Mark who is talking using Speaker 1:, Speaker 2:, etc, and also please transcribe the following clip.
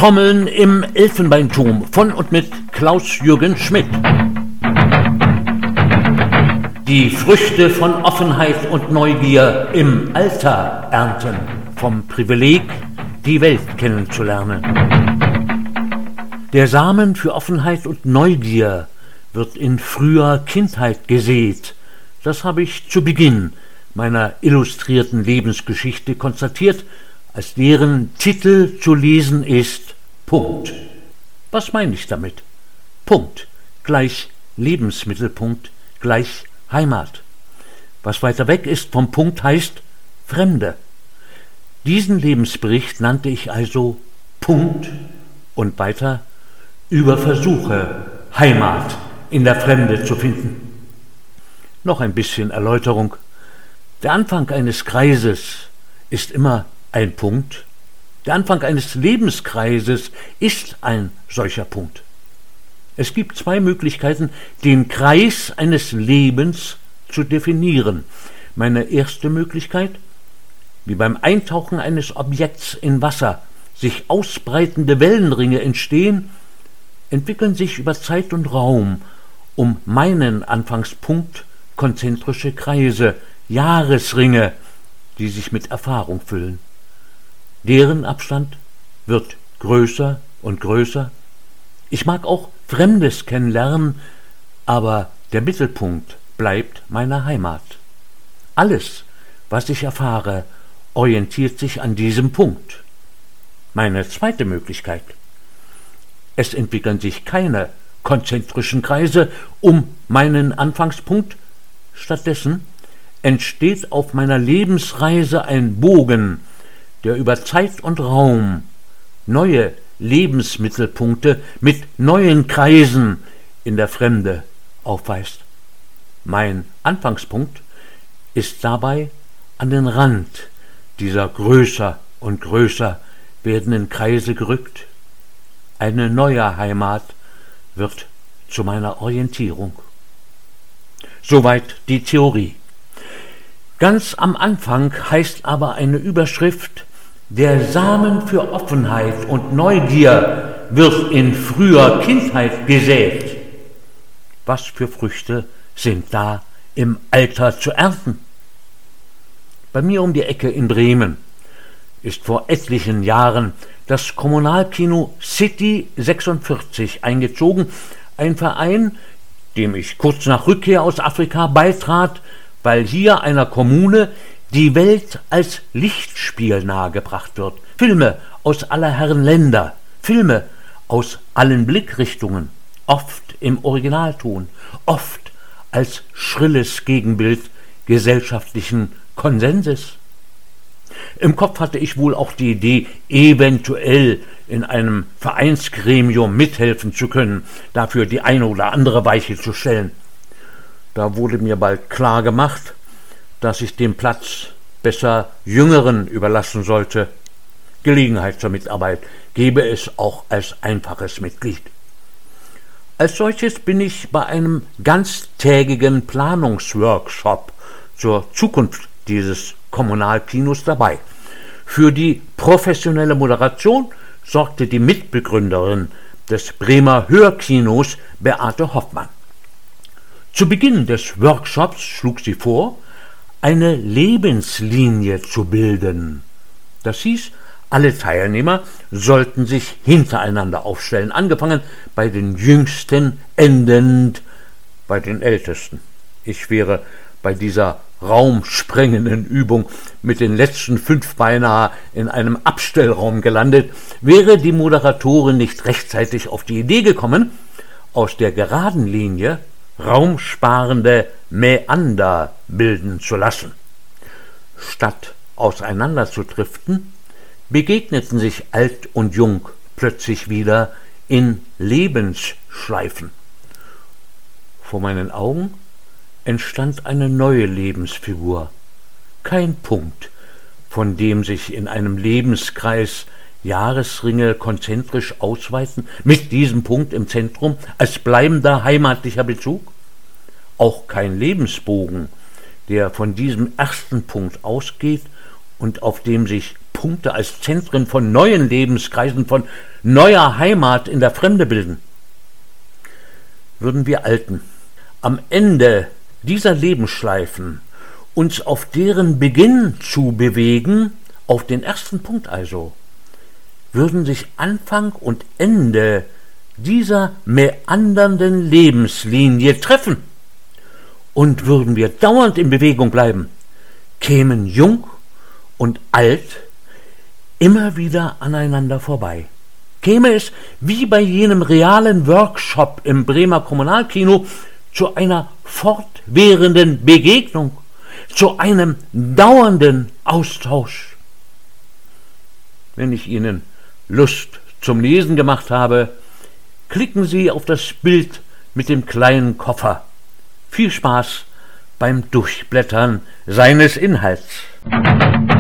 Speaker 1: Trommeln im Elfenbeinturm von und mit Klaus-Jürgen Schmidt. Die Früchte von Offenheit und Neugier im Alter ernten, vom Privileg, die Welt kennenzulernen. Der Samen für Offenheit und Neugier wird in früher Kindheit gesät. Das habe ich zu Beginn meiner illustrierten Lebensgeschichte konstatiert, als deren Titel zu lesen ist Punkt. Was meine ich damit? Punkt gleich Lebensmittelpunkt gleich Heimat. Was weiter weg ist vom Punkt heißt Fremde. Diesen Lebensbericht nannte ich also Punkt und weiter über Versuche, Heimat in der Fremde zu finden. Noch ein bisschen Erläuterung. Der Anfang eines Kreises ist immer ein Punkt. Der Anfang eines Lebenskreises ist ein solcher Punkt. Es gibt zwei Möglichkeiten, den Kreis eines Lebens zu definieren. Meine erste Möglichkeit, wie beim Eintauchen eines Objekts in Wasser sich ausbreitende Wellenringe entstehen, entwickeln sich über Zeit und Raum um meinen Anfangspunkt konzentrische Kreise, Jahresringe, die sich mit Erfahrung füllen. Deren Abstand wird größer und größer. Ich mag auch Fremdes kennenlernen, aber der Mittelpunkt bleibt meine Heimat. Alles, was ich erfahre, orientiert sich an diesem Punkt. Meine zweite Möglichkeit. Es entwickeln sich keine konzentrischen Kreise um meinen Anfangspunkt. Stattdessen entsteht auf meiner Lebensreise ein Bogen, der über Zeit und Raum neue Lebensmittelpunkte mit neuen Kreisen in der Fremde aufweist. Mein Anfangspunkt ist dabei an den Rand dieser größer und größer werdenden Kreise gerückt. Eine neue Heimat wird zu meiner Orientierung. Soweit die Theorie. Ganz am Anfang heißt aber eine Überschrift: Der Samen für Offenheit und Neugier wird in früher Kindheit gesät. Was für Früchte sind da im Alter zu ernten? Bei mir um die Ecke in Bremen ist vor etlichen Jahren das Kommunalkino City 46 eingezogen, ein Verein, dem ich kurz nach Rückkehr aus Afrika beitrat, weil hier einer Kommune die Welt als Lichtspiel nahegebracht wird. Filme aus aller Herren Länder, Filme aus allen Blickrichtungen, oft im Originalton, oft als schrilles Gegenbild gesellschaftlichen Konsenses. Im Kopf hatte ich wohl auch die Idee, eventuell in einem Vereinsgremium mithelfen zu können, dafür die eine oder andere Weiche zu stellen. Da wurde mir bald klar gemacht, dass ich den Platz besser Jüngeren überlassen sollte. Gelegenheit zur Mitarbeit gebe es auch als einfaches Mitglied. Als solches bin ich bei einem ganztägigen Planungsworkshop zur Zukunft dieses Kommunalkinos dabei. Für die professionelle Moderation sorgte die Mitbegründerin des Bremer Hörkinos, Beate Hoffmann. Zu Beginn des Workshops schlug sie vor, eine Lebenslinie zu bilden. Das hieß, alle Teilnehmer sollten sich hintereinander aufstellen, angefangen bei den Jüngsten, endend bei den Ältesten. Ich wäre bei dieser raumsprengenden Übung mit den letzten 5 beinahe in einem Abstellraum gelandet, wäre die Moderatorin nicht rechtzeitig auf die Idee gekommen, aus der geraden Linie raumsparende Mäander bilden zu lassen. Statt auseinanderzudriften, begegneten sich Alt und Jung plötzlich wieder in Lebensschleifen. Vor meinen Augen entstand eine neue Lebensfigur, kein Punkt, von dem sich in einem Lebenskreis Jahresringe konzentrisch ausweiten, mit diesem Punkt im Zentrum als bleibender heimatlicher Bezug, auch kein Lebensbogen, der von diesem ersten Punkt ausgeht und auf dem sich Punkte als Zentren von neuen Lebenskreisen, von neuer Heimat in der Fremde bilden. Würden wir Alten am Ende dieser Lebensschleifen uns auf deren Beginn zu bewegen, auf den ersten Punkt also, würden sich Anfang und Ende dieser meandernden Lebenslinie treffen, und würden wir dauernd in Bewegung bleiben, kämen jung und alt immer wieder aneinander vorbei. Käme es wie bei jenem realen Workshop im Bremer Kommunalkino zu einer fortwährenden Begegnung, zu einem dauernden Austausch. Wenn ich Ihnen Lust zum Lesen gemacht habe, klicken Sie auf das Bild mit dem kleinen Koffer. Viel Spaß beim Durchblättern seines Inhalts.